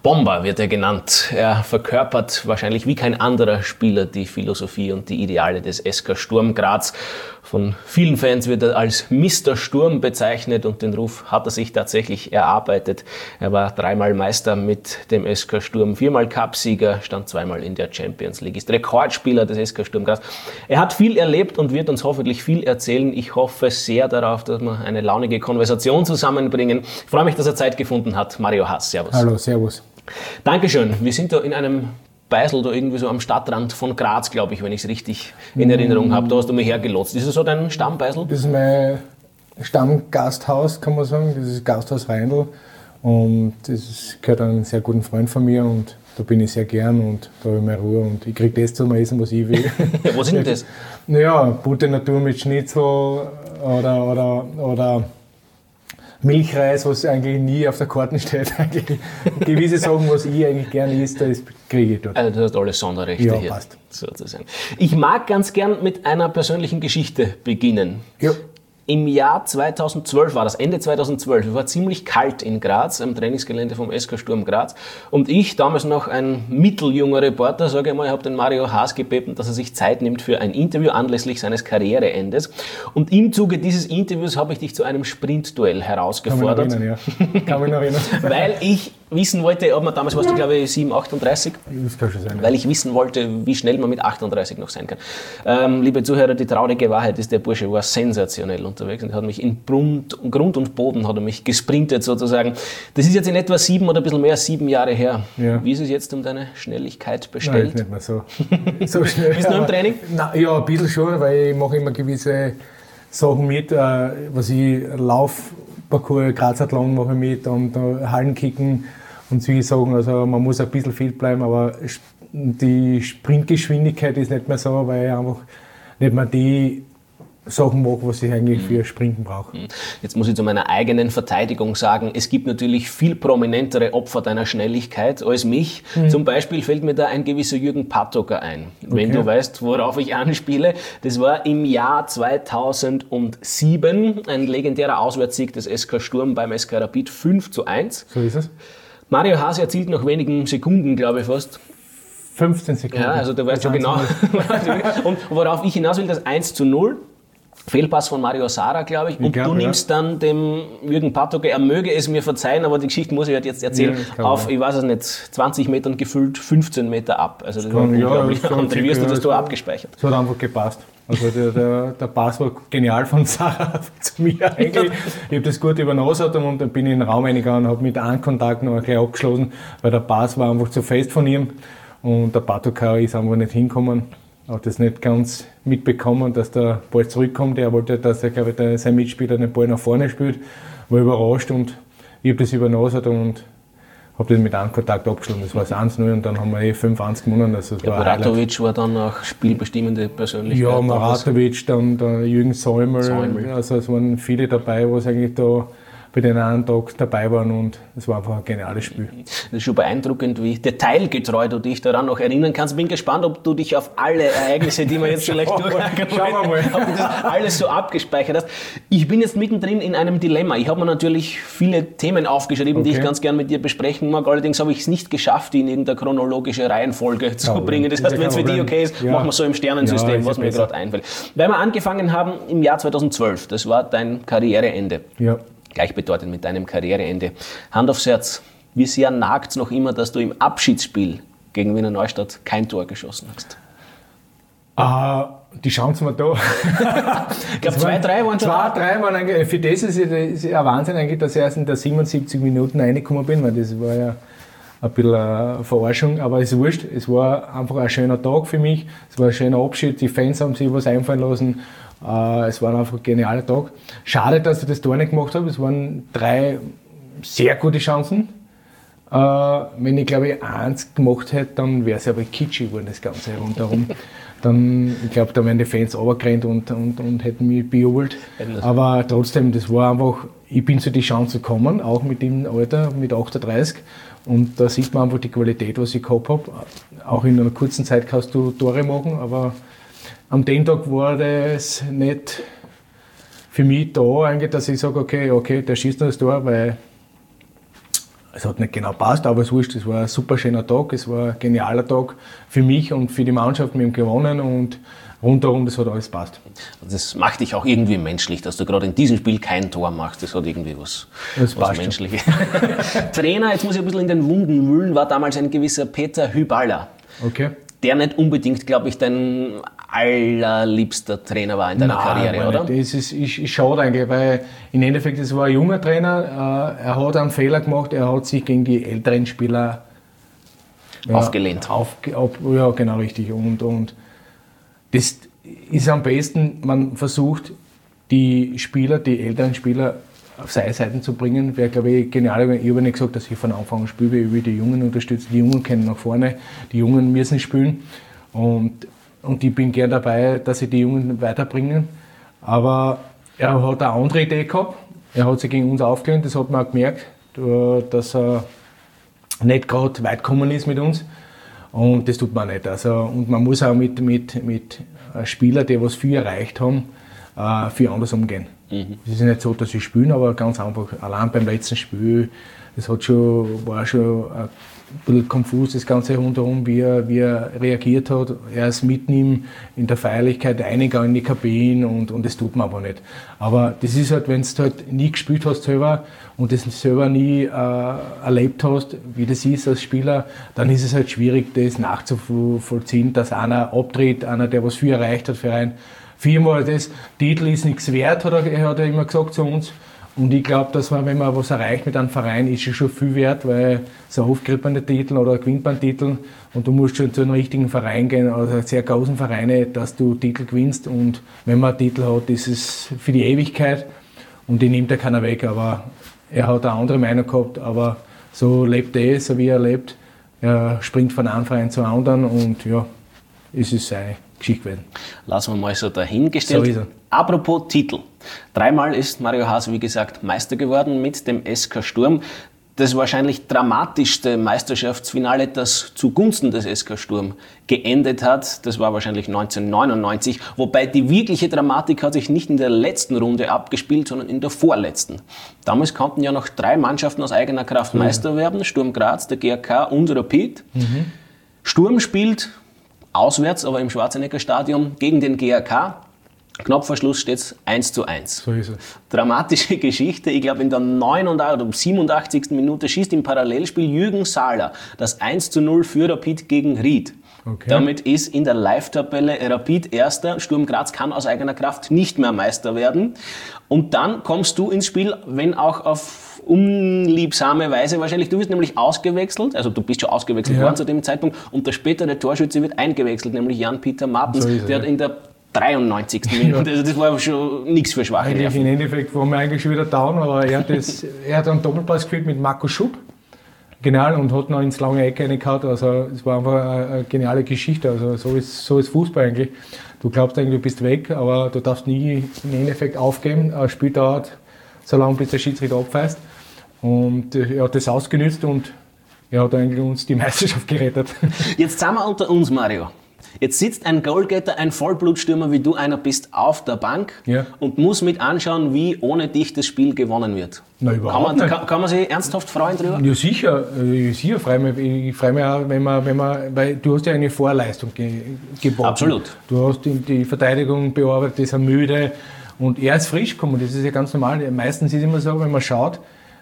Bomber wird er genannt. Er verkörpert wahrscheinlich wie kein anderer Spieler die Philosophie und die Ideale des SK Sturm Graz. Von vielen Fans wird er als Mr. Sturm bezeichnet und den Ruf hat er sich tatsächlich erarbeitet. Er war 3-mal Meister mit dem SK Sturm, 4-mal Cupsieger, stand 2-mal in der Champions League, ist Rekordspieler des SK Sturm Graz. Er hat viel erlebt und wird uns hoffentlich viel erzählen. Ich hoffe sehr darauf, dass wir eine launige Konversation zusammenbringen. Ich freue mich, dass er Zeit gefunden hat. Mario Haas, servus. Hallo, servus. Dankeschön. Wir sind da in einem Beisel, da irgendwie so am Stadtrand von Graz, glaube ich, wenn ich es richtig in Erinnerung habe. Da hast du mich hergelotst. Ist das so dein Stammbeisel? Das ist mein Stammgasthaus, kann man sagen. Das ist Gasthaus Reindl. Und das gehört einem sehr guten Freund von mir. Und da bin ich sehr gern und da habe ich meine Ruhe. Und ich kriege das zum Essen, was ich will. Was ist denn das? Naja, Butter Natur mit Schnitzel oder Milchreis, was eigentlich nie auf der Karte steht. Eigentlich gewisse Sachen, was ich eigentlich gerne esse, das kriege ich dort. Also du hast alle Sonderrechte ja, hier. Passt. Sozusagen. Ich mag ganz gern mit einer persönlichen Geschichte beginnen. Ja. Im Jahr 2012 war das, Ende 2012, es war ziemlich kalt in Graz, am Trainingsgelände vom SK Sturm Graz. Und ich, damals noch ein mitteljunger Reporter, sage ich mal, habe den Mario Haas gebeten, dass er sich Zeit nimmt für ein Interview anlässlich seines Karriereendes. Und im Zuge dieses Interviews habe ich dich zu einem Sprintduell herausgefordert. Kann mich noch erinnern. Weil ich wissen wollte, ob man damals, warst du glaube ich 7,38? Das kann schon sein. Weil ich wissen wollte, wie schnell man mit 38 noch sein kann. Liebe Zuhörer, die traurige Wahrheit ist, der Bursche war sensationell unterwegs und hat mich in Grund und Boden hat er mich gesprintet sozusagen. Das ist jetzt in etwa 7 oder ein bisschen mehr als 7 Jahre her. Ja. Wie ist es jetzt um deine Schnelligkeit bestellt? Nein, ist nicht mehr so schnell. Bist du noch im Training? Na, ja, ein bisschen schon, weil ich mache immer gewisse Sachen mit, was ich Laufparcours, Grazathlon mache ich mit und Hallenkicken und solche Sachen. Also man muss ein bisschen fit bleiben, aber die Sprintgeschwindigkeit ist nicht mehr so, weil ich einfach nicht mehr die Sachen mache, was ich eigentlich für Sprinten brauche. Jetzt muss ich zu meiner eigenen Verteidigung sagen, es gibt natürlich viel prominentere Opfer deiner Schnelligkeit als mich. Zum Beispiel fällt mir da ein gewisser Jürgen Patoker ein. Wenn du weißt, worauf ich anspiele. Das war im Jahr 2007 ein legendärer Auswärtssieg des SK Sturm beim SK Rapid 5:1. So ist es. Mario Haas erzielt nach wenigen Sekunden, glaube ich fast. 15 Sekunden. Ja, also du weißt schon genau. Und worauf ich hinaus will, das 1:0. Fehlpass von Mario Sara, glaube ich. Und du nimmst dann dem Jürgen Patoker, er möge es mir verzeihen, aber die Geschichte muss ich halt jetzt erzählen, auf, ich weiß es nicht, 20 Metern gefüllt 15 Meter ab. Also das war unglaublich. Und wie hast du das Tor abgespeichert? Das hat einfach gepasst. Also der Pass war genial von Sarah zu mir eigentlich. Ich habe das gut übernommen und dann bin ich in den Raum reingegangen und habe mit einem Kontakt noch gleich abgeschlossen, weil der Pass war einfach zu fest von ihm und der Patoker ist einfach nicht hingekommen. Hat das nicht ganz mitbekommen, dass der Ball zurückkommt. Er wollte, dass sein Mitspieler den Ball nach vorne spielt. War überrascht und ich habe das übernommen und habe das mit einem Kontakt abgeschlossen. Das war das 1:0 und dann haben wir 5:1 gewonnen. Also Muratovic war dann auch spielbestimmende Persönlichkeit. Ja, Muratovic, dann der Jürgen Säumel. Also es waren viele dabei, was eigentlich da bei den einen Tag dabei waren und es war einfach ein geniales Spiel. Das ist schon beeindruckend, wie detailgetreu du dich daran noch erinnern kannst. Bin gespannt, ob du dich auf alle Ereignisse, die wir jetzt vielleicht durchgehen wollen, ob du das alles so abgespeichert hast. Ich bin jetzt mittendrin in einem Dilemma. Ich habe mir natürlich viele Themen aufgeschrieben, die ich ganz gern mit dir besprechen mag. Allerdings habe ich es nicht geschafft, die in irgendeine chronologische Reihenfolge zu bringen. Das heißt, wenn es für dich okay ist, machen wir so im Sternensystem, was mir gerade einfällt. Weil wir angefangen haben im Jahr 2012, das war dein Karriereende. Ja. Gleichbedeutend mit deinem Karriereende. Hand aufs Herz, wie sehr nagt es noch immer, dass du im Abschiedsspiel gegen Wiener Neustadt kein Tor geschossen hast? Die Chancen waren da. Ich glaube, 2-3 waren schon. 2-3 waren eigentlich, für das ist es ein Wahnsinn eigentlich, dass ich erst in der 77 Minuten reingekommen bin, weil das war ja ein bisschen eine Verarschung, aber es ist wurscht. Es war einfach ein schöner Tag für mich, es war ein schöner Abschied, die Fans haben sich was einfallen lassen. Es war einfach ein genialer Tag. Schade, dass ich das Tor nicht gemacht habe. Es waren 3 sehr gute Chancen. Wenn ich, glaube ich, 1 gemacht hätte, dann wäre es aber kitschig geworden, das Ganze rundherum. Dann, ich glaube, da wären die Fans runtergerannt und hätten mich bejubelt. Aber trotzdem, das war einfach, ich bin zu die Chance gekommen, auch mit dem Alter, mit 38. Und da sieht man einfach die Qualität, was ich gehabt habe. Auch in einer kurzen Zeit kannst du Tore machen, aber am den Tag war das nicht für mich da, eigentlich, dass ich sage, okay, der schießt noch das Tor, weil Es hat nicht genau passt, aber es wurscht, es war ein super schöner Tag, es war ein genialer Tag für mich und für die Mannschaft. Wir haben gewonnen und rundherum, das hat alles passt. Das macht dich auch irgendwie menschlich, dass du gerade in diesem Spiel kein Tor machst. Das hat irgendwie was Menschliches. Trainer, jetzt muss ich ein bisschen in den Wunden wühlen, war damals ein gewisser Peter Hyballa. Okay. Der nicht unbedingt, glaube ich, dein allerliebster Trainer war in deiner Karriere, oder? Das ist schade eigentlich, weil im Endeffekt, das war ein junger Trainer, er hat einen Fehler gemacht, er hat sich gegen die älteren Spieler aufgelehnt. Ja, genau richtig. Und das ist am besten, man versucht, die älteren Spieler auf seine Seiten zu bringen. Wäre, glaube ich, genial. Ich habe nicht gesagt, dass ich von Anfang an spiele, ich will die Jungen unterstützen. Die Jungen können nach vorne, die Jungen müssen spielen. Und ich bin gern dabei, dass sie die Jungen weiterbringen. Aber er hat eine andere Idee gehabt. Er hat sich gegen uns aufgelehnt, das hat man auch gemerkt, dass er nicht gerade weit gekommen ist mit uns. Und das tut man nicht. Also, und man muss auch mit Spielern, die was viel erreicht haben, viel anders umgehen. Es ist nicht so, dass sie spielen, aber ganz einfach. Allein beim letzten Spiel, das war schon ein bisschen konfus, das Ganze rundherum, wie er reagiert hat. Er ist mitten in der Feierlichkeit eingegangen in die Kabine und das tut man aber nicht. Aber das ist halt, wenn du halt nie gespielt hast selber und das selber nie erlebt hast, wie das ist als Spieler, dann ist es halt schwierig, das nachzuvollziehen, dass einer abtritt, einer, der was viel erreicht hat für einen. Viermal das Titel ist nichts wert, hat er immer gesagt zu uns. Und ich glaube, dass wenn man was erreicht mit einem Verein, ist es schon viel wert, weil so oft kriegt man den Titel oder gewinnt man einen Titel und du musst schon zu einem richtigen Verein gehen, also sehr großen Vereine, dass du Titel gewinnst. Und wenn man einen Titel hat, ist es für die Ewigkeit und die nimmt ja keiner weg. Aber er hat eine andere Meinung gehabt, aber so lebt er, so wie er lebt. Er springt von einem Verein zum anderen und ja, es ist seine Geschichte gewesen. Lassen wir mal so dahingestellt. So ist er. Apropos Titel. 3-mal ist Mario Haas, wie gesagt, Meister geworden mit dem SK Sturm. Das wahrscheinlich dramatischste Meisterschaftsfinale, das zugunsten des SK Sturm geendet hat, das war wahrscheinlich 1999. Wobei die wirkliche Dramatik hat sich nicht in der letzten Runde abgespielt, sondern in der vorletzten. Damals konnten ja noch 3 Mannschaften aus eigener Kraft Meister werden. Sturm Graz, der GAK und Rapid. Sturm spielt auswärts, aber im Schwarzenegger-Stadion gegen den GAK. Knapp vor Schluss steht es 1:1. So ist es. Dramatische Geschichte. Ich glaube, in der 87. Minute schießt im Parallelspiel Jürgen Sahler das 1:0 für Rapid gegen Ried. Okay. Damit ist in der Live-Tabelle Rapid Erster. Sturm Graz kann aus eigener Kraft nicht mehr Meister werden. Und dann kommst du ins Spiel, wenn auch auf unliebsame Weise wahrscheinlich. Du wirst nämlich ausgewechselt, also du bist schon ausgewechselt worden zu dem Zeitpunkt, und der spätere Torschütze wird eingewechselt, nämlich Jan-Peter Martens, der hat in der 93. Minute, also das war schon nichts für schwache Nerven. Im Endeffekt waren wir eigentlich schon wieder down, aber er hat einen Doppelpass gespielt mit Marco Schupp, genial, und hat noch ins lange Eck reingehauen, also es war einfach eine geniale Geschichte, also so ist Fußball eigentlich. Du glaubst eigentlich, du bist weg, aber du darfst nie im Endeffekt aufgeben, ein Spiel dauert so lange, bis der Schiedsrichter abpfeift, und er hat das ausgenutzt und er hat eigentlich uns die Meisterschaft gerettet. Jetzt sind wir unter uns, Mario. Jetzt sitzt ein Goalgetter, ein Vollblutstürmer, wie du einer bist, auf der Bank und muss mit anschauen, wie ohne dich das Spiel gewonnen wird. Na, überhaupt nicht. Kann man sich ernsthaft freuen drüber? Ja, sicher freue mich. Ich freue mich auch, wenn man, weil du hast ja eine Vorleistung geboten. Absolut. Du hast die Verteidigung bearbeitet, die sind müde und er ist frisch gekommen, das ist ja ganz normal. Meistens ist es immer so, wenn man schaut,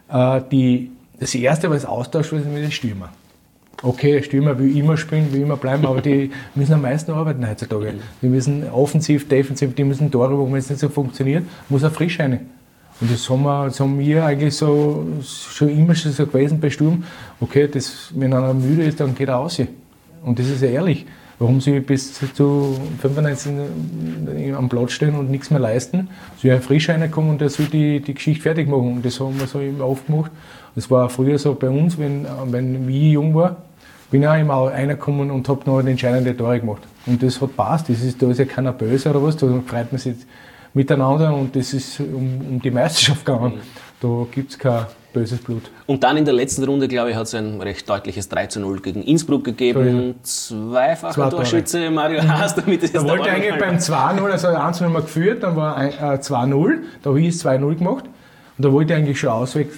das Erste, was austauscht wird, ist mit den Stürmer. Okay, Stürmer will immer spielen, will immer bleiben, aber die müssen am meisten arbeiten heutzutage. Die müssen offensiv, defensiv, die müssen Tore machen, wenn es nicht so funktioniert, muss er frisch rein. Und das haben wir eigentlich so schon immer so gewesen bei Sturm. Okay, wenn einer müde ist, dann geht er raus. Und das ist ja ehrlich. Warum sie bis zu 95 am Platz stehen und nichts mehr leisten, soll er frisch reinkommen und der soll die Geschichte fertig machen. Und das haben wir so immer oft gemacht. Das war früher so bei uns, wenn ich jung war, bin ich auch immer reingekommen und habe noch entscheidende Tore gemacht. Und das hat passt. Da ist ja keiner böse oder was, da freut man sich miteinander und das ist um die Meisterschaft gegangen. Da gibt es kein böses Blut. Und dann in der letzten Runde, glaube ich, hat es ein recht deutliches 3:0 gegen Innsbruck gegeben. Zweifacher Torschütze Mario Haas, damit ist da wollte eigentlich beim 2:0, also 1:0 haben wir geführt, dann war 2:0, da habe ich 2:0 gemacht. Und da wollte ich eigentlich schon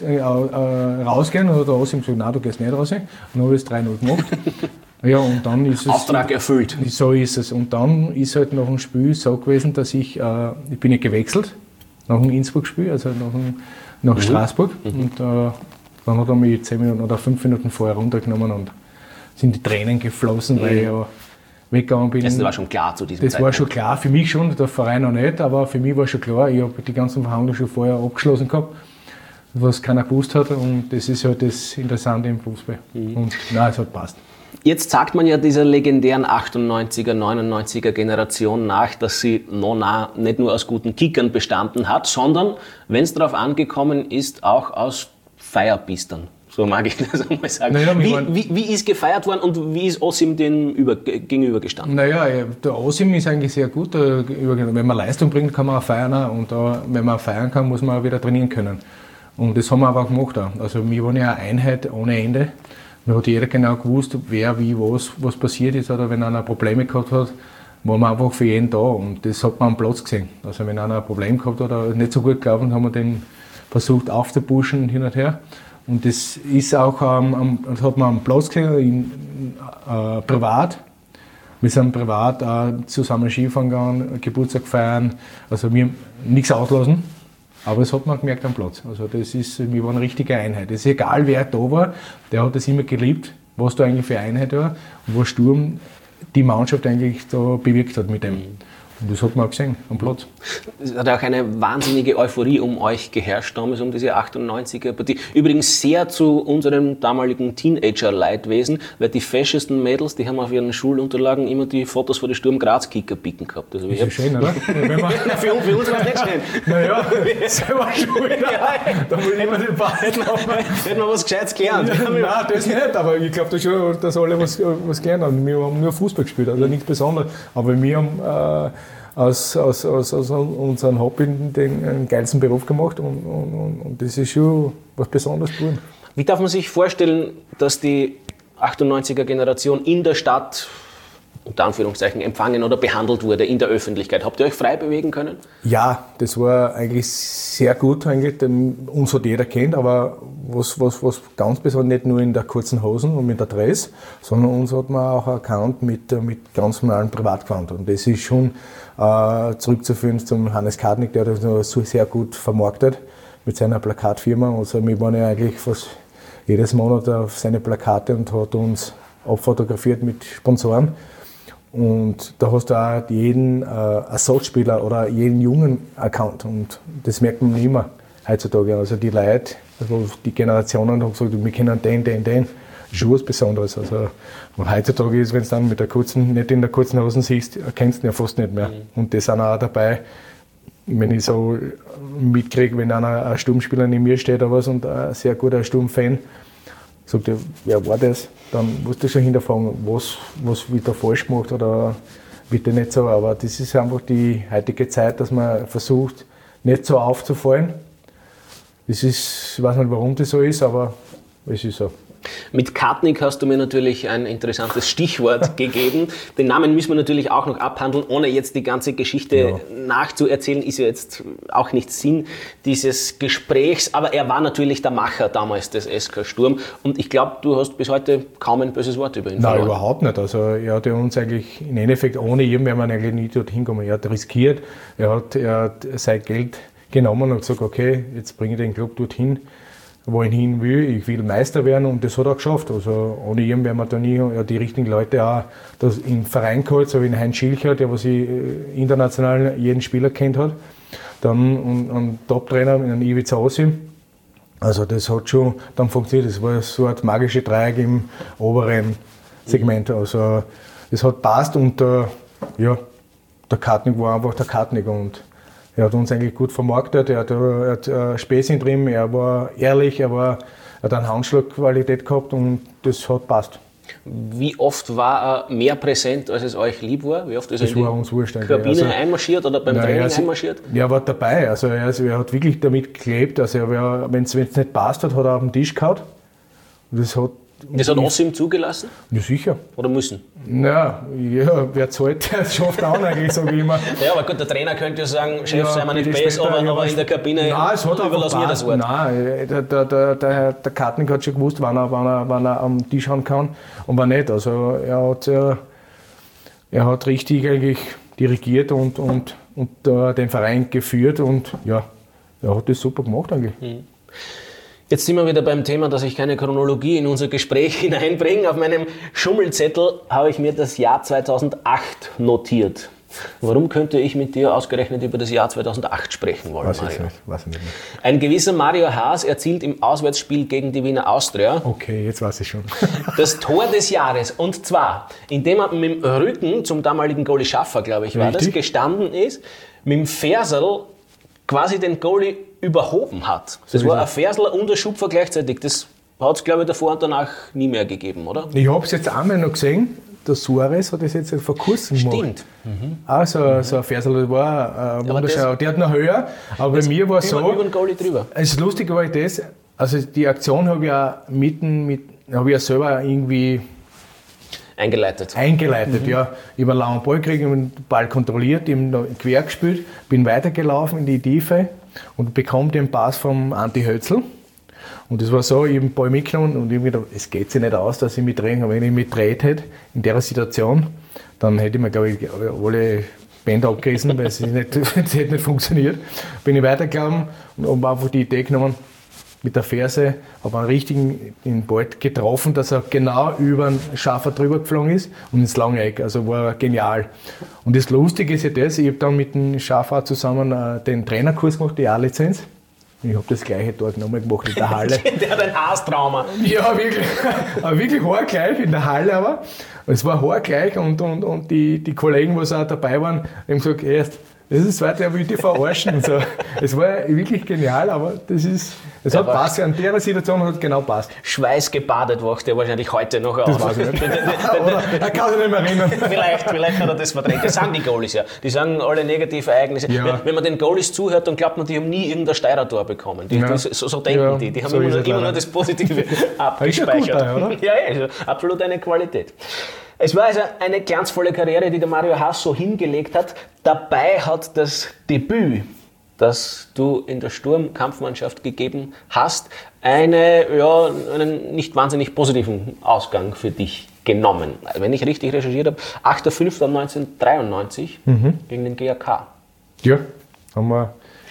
rausgehen, und der Osim gesagt, nein, du gehst nicht raus. Und dann habe ich es 3-0 gemacht. Ja, und dann ist es... Auftrag erfüllt. So ist es. Und dann ist halt nach dem Spiel so gewesen, dass ich bin ja gewechselt, nach dem Innsbruck-Spiel, also nach Straßburg. Und dann hat er mich 10 Minuten oder 5 Minuten vorher runtergenommen und sind die Tränen geflossen, weil ich ja weggegangen bin. Das war schon klar zu diesem Zeitpunkt. Das war schon klar, für mich schon, der Verein noch nicht, aber für mich war schon klar, ich habe die ganzen Verhandlungen schon vorher abgeschlossen gehabt, was keiner gewusst hat, und das ist halt das Interessante im Fußball. Und nein, es hat passt. Jetzt sagt man ja dieser legendären 98er, 99er Generation nach, dass sie nicht nur aus guten Kickern bestanden hat, sondern, wenn es darauf angekommen ist, auch aus Feierpistern. So mag ich das einmal sagen. Naja, wie ist gefeiert worden und wie ist Osim den gegenübergestanden? Naja, der Osim ist eigentlich sehr gut. Wenn man Leistung bringt, kann man auch feiern. Und wenn man feiern kann, muss man auch wieder trainieren können. Und das haben wir aber auch gemacht. Also wir waren ja eine Einheit ohne Ende. Da hat jeder genau gewusst, wer, wie, was passiert ist. Oder wenn einer Probleme gehabt hat, waren wir einfach für jeden da. Und das hat man am Platz gesehen. Also wenn einer ein Problem gehabt hat oder nicht so gut gelaufen, haben wir den versucht aufzupuschen hin und her. Und das ist auch, das hat man am Platz gesehen, privat. Wir sind privat zusammen Skifahren gegangen, Geburtstag feiern. Also wir haben nichts auslassen, aber das hat man gemerkt am Platz. Also wir waren eine richtige Einheit. Es ist egal, wer da war, der hat das immer geliebt, was da eigentlich für eine Einheit war und was Sturm die Mannschaft eigentlich da bewirkt hat mit dem. Und das hat man auch gesehen am Platz. Es hat auch eine wahnsinnige Euphorie um euch geherrscht, damals um diese 98er-Partie. Übrigens sehr zu unserem damaligen Teenager-Leidwesen, weil die feschesten Mädels, die haben auf ihren Schulunterlagen immer die Fotos von den Sturm Graz-Kicker picken gehabt. Also das ist schön, oder? Für uns war es nicht schön. Naja, selber schuld. Da muss ich immer den Ball laufen. Hätten wir was Gescheites gelernt. Nein, das nicht, aber ich glaube schon, dass alle was gelernt haben. Wir haben nur Fußball gespielt, also nichts Besonderes. Aber wir haben aus unserem Hobby den geilsten Beruf gemacht, und das ist schon was Besonderes geworden. Wie darf man sich vorstellen, dass die 98er-Generation in der Stadt, unter Anführungszeichen, empfangen oder behandelt wurde in der Öffentlichkeit? Habt ihr euch frei bewegen können? Ja, das war eigentlich sehr gut, eigentlich, denn uns hat jeder kennt, aber was ganz besonders, nicht nur in der kurzen Hosen und mit der Dress, sondern uns hat man auch erkannt mit ganz normalen Privatquanten. Und das ist schon zurückzuführen zum Hannes Kartnick, der das so sehr gut vermarktet mit seiner Plakatfirma. Also wir waren ja eigentlich fast jedes Monat auf seine Plakate und hat uns abfotografiert mit Sponsoren. Und da hast du auch jeden Ersatzspieler oder jeden Jungen erkannt. Und das merkt man nicht mehr heutzutage. Also die Leute, also die Generationen haben gesagt, wir kennen den. Schon was Besonderes. Also, und heutzutage ist, wenn du dann nicht in der kurzen Hosen siehst, erkennst du ihn ja fast nicht mehr. Und das sind auch dabei, wenn ich so mitkriege, wenn ein Sturmspieler neben mir steht oder was und ein sehr guter Sturmfan sagt, wer war das? Dann musst du schon hinterfragen, was wird da falsch gemacht oder bitte nicht so. Aber das ist einfach die heutige Zeit, dass man versucht, nicht so aufzufallen. Das ist, ich weiß nicht, warum das so ist, aber es ist so. Mit Kartnick hast du mir natürlich ein interessantes Stichwort gegeben. Den Namen müssen wir natürlich auch noch abhandeln, ohne jetzt die ganze Geschichte nachzuerzählen, ist ja jetzt auch nicht Sinn dieses Gesprächs. Aber er war natürlich der Macher damals des SK Sturm. Und ich glaube, du hast bis heute kaum ein böses Wort über ihn verloren. Nein, überhaupt nicht. Also er hat ja uns eigentlich im Endeffekt, ohne ihn wäre man eigentlich nie dorthin gekommen. Er hat riskiert, er hat sein Geld genommen und gesagt, okay, jetzt bringe ich den Club dorthin, wo ich hin will, ich will Meister werden, und das hat er geschafft. Also ohne ihn wären wir da nie, die richtigen Leute auch das im Verein geholt, so wie ein Heinz Schilcher, der was ich international jeden Spieler kennt hat. Dann einen Top-Trainer, einen Ivica Osim. Also das hat schon dann funktioniert. Das war so ein magische Dreieck im oberen Segment. Also das hat passt, und der Kartnick war einfach der Kartnick, und er hat uns eigentlich gut vermarktet, er hat Späßchen drin, er war ehrlich, er hat eine Handschlagqualität gehabt, und das hat passt. Wie oft war er mehr präsent, als es euch lieb war? Wie oft ist er in die Kabine einmarschiert oder beim Training einmarschiert? Er war dabei, also er hat wirklich damit gelebt, also wenn es nicht passt hat, hat er auf den Tisch gehauen. Das hat Das hat Ossim zugelassen? Ja, sicher. Oder müssen? Ja, wer zahlt, der schafft auch eigentlich, sage ich immer. Ja, aber gut, der Trainer könnte ja sagen, Chef, sei mir nicht besser, aber in der Kabine überlassen wir das Wort. Nein, der Kartnick hat schon gewusst, wann er am Tisch haben kann und wann nicht. Also er hat richtig eigentlich dirigiert und den Verein geführt und ja, er hat das super gemacht eigentlich. Jetzt sind wir wieder beim Thema, dass ich keine Chronologie in unser Gespräch hineinbringe. Auf meinem Schummelzettel habe ich mir das Jahr 2008 notiert. Warum könnte ich mit dir ausgerechnet über das Jahr 2008 sprechen wollen, Mario? Weiß ich nicht. Ein gewisser Mario Haas erzielt im Auswärtsspiel gegen die Wiener Austria Okay, jetzt weiß ich schon. das Tor des Jahres. Und zwar, indem er mit dem Rücken zum damaligen Goalie Schaffer, glaube ich, war das, gestanden ist, mit dem Ferserl quasi den Goalie überhoben hat. Das war ein Ferserl und ein Schupfer gleichzeitig. Das hat es, glaube ich, davor und danach nie mehr gegeben, oder? Ich habe es jetzt einmal noch gesehen. Der Suarez hat das jetzt vor kurzem gemacht. Stimmt. Also so ein Ferserl, das war wunderschön. Der hat noch höher, aber bei mir war es so. Über den Goalie drüber. Das Lustige war das, also die Aktion habe ich ja habe ich ja selber irgendwie eingeleitet, ja. Ich habe einen langen Ball gekriegt, den Ball kontrolliert, ihm quer gespielt, bin weitergelaufen in die Tiefe und bekomme den Pass vom Anti Hötzl. Und das war so, ich habe den Ball mitgenommen und ich habe gedacht, es geht sich nicht aus, dass ich mich drehe. Aber wenn ich mich gedreht hätte in der Situation, dann hätte ich mir, glaube ich, alle Bänder abgerissen, weil es hätte nicht funktioniert. Bin ich weitergelaufen und habe einfach die Idee genommen, mit der Ferse, habe einen richtigen in den Ball getroffen, dass er genau über den Schaffer drüber geflogen ist und ins lange Eck. Also war genial. Und das Lustige ist ja das, ich habe dann mit dem Schaffer zusammen den Trainerkurs gemacht, die A-Lizenz. Ich habe das gleiche dort nochmal gemacht in der Halle. Der hat ein Haarstrauma. Ja, wirklich. Aber wirklich haargleich in der Halle aber. Es war haargleich und die Kollegen, die auch dabei waren, haben gesagt, erst, das ist das zweite, er will dich verarschen. Und so. Es war wirklich genial, aber es hat passt. An der Situation hat es genau passt. Schweißgebadet wacht er wahrscheinlich heute noch aus. Das weiß ich nicht. Oder er kann sich nicht mehr erinnern. Vielleicht hat er das verdrängt. Das sagen die Goalies ja. Die sagen alle negative Ereignisse. Ja. Wenn man den Goalies zuhört, dann glaubt man, die haben nie irgendein Steirer-Tor bekommen. So denken die. Die haben immer nur das Positive abgespeichert. Oder? Ja, also absolut eine Qualität. Es war also eine glanzvolle Karriere, die der Mario Haas so hingelegt hat. Dabei hat das Debüt, das du in der Sturm-Kampfmannschaft gegeben hast, einen nicht wahnsinnig positiven Ausgang für dich genommen. Wenn ich richtig recherchiert habe, 8.5.1993 gegen den GAK. Ja, haben wir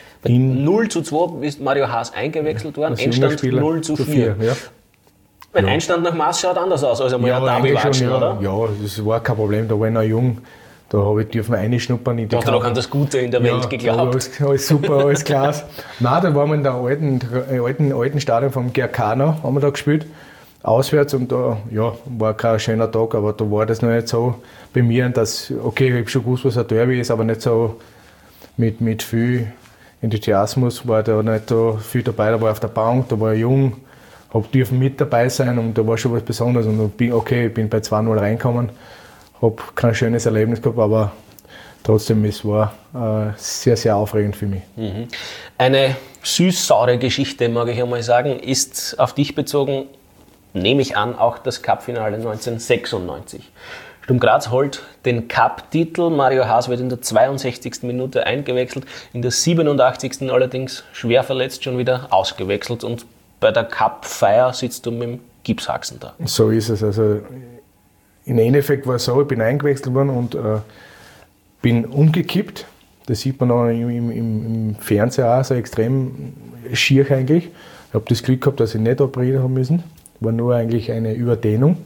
0:2 ist Mario Haas eingewechselt worden, Endstand 0:4. Ja. Mein Einstand nach Maß schaut anders aus als einmal ein Derby-Watschen, oder? Ja, das war kein Problem, da war ich noch jung. Da dürfen wir reinschnuppern. Du hast doch an das Gute in der Welt geglaubt. Alles super, alles klasse. Nein, da waren wir in der alten Stadion vom GRK noch, haben wir da gespielt, auswärts und da war kein schöner Tag, aber da war das noch nicht so bei mir, dass, okay, ich habe schon gewusst, was ein Derby ist, aber nicht so mit viel Enthusiasmus, war da nicht so viel dabei, da war ich auf der Bank, da war ich jung, dürfen mit dabei sein und da war schon was Besonderes und ich bin bei 2-0 reingekommen, habe kein schönes Erlebnis gehabt, aber trotzdem, es war sehr, sehr aufregend für mich. Eine süß-saure Geschichte, mag ich einmal sagen, ist auf dich bezogen, nehme ich an, auch das Cup-Finale 1996. Sturm Graz holt den Cup-Titel, Mario Haas wird in der 62. Minute eingewechselt, in der 87. allerdings schwer verletzt schon wieder ausgewechselt und bei der Cup-Feier sitzt du mit dem Gipshaxen da. So ist es. Also im Endeffekt war es so, ich bin eingewechselt worden und bin umgekippt. Das sieht man auch im Fernseher auch so extrem schier eigentlich. Ich habe das Glück gehabt, dass ich nicht operiert haben müssen. War nur eigentlich eine Überdehnung.